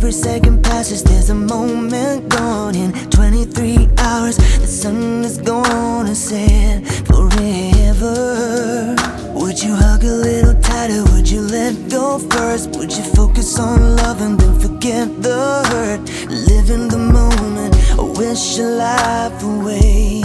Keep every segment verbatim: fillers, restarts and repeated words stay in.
every second passes, there's a moment gone. In twenty-three hours, the sun is gonna set forever. Would you hug a little tighter? Would you let go first? Would you focus on love and then forget the hurt? Live in the moment or wish your life away.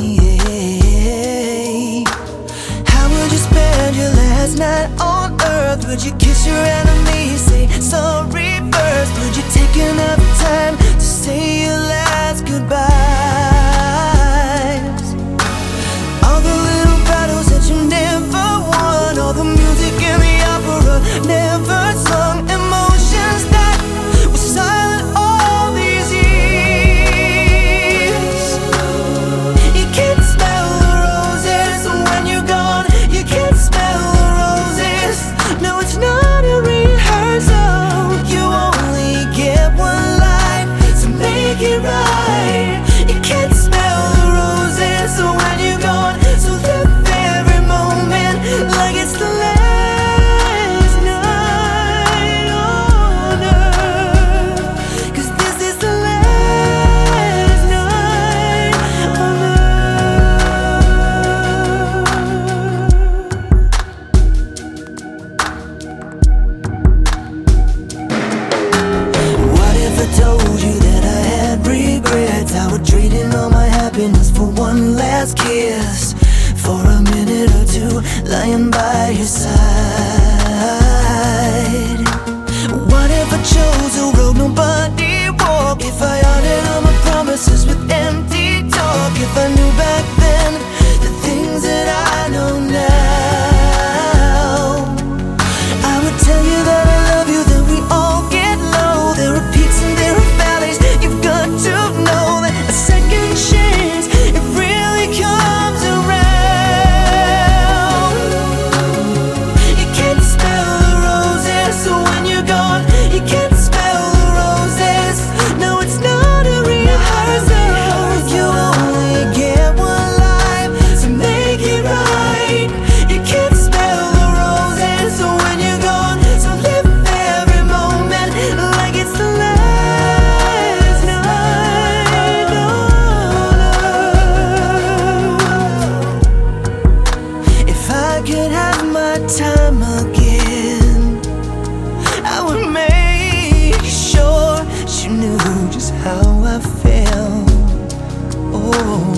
How would you spend your last night on earth? Would you kiss your enemies, say sorry first? Would you take enough time to say your last goodbyes? All the little battles that you never won, all the music in the opera never sung, emotions that were silent all these years. You can't smell the roses when you're gone. You can't smell the roses. No, it's not a rehearsal. You only get one life, so make it right. You can't smell the roses when you're gone, so live every moment like it's the last night on earth. 'Cause this is the last night on earth. What if I told you that I had regrets? I would trade in all my happiness for one last kiss, for a minute or two lying by your side. What if I chose a road nobody walked? If I honored all my promises with empty talk? If I knew back then the things that I know now, I would tell you that I love you, that we all get low. There are peaks and there are valleys. You've got to know that a second chance, it really comes around. You can't smell the roses, so when you're gone, you can't smell the roses. No, it's not a rehearsal. You only get one life, so make it right. You can't smell the roses, so when you're gone, so live every moment like it's the last night on earth. If I could have my time again, I would make sure she knew just how I felt. Oh.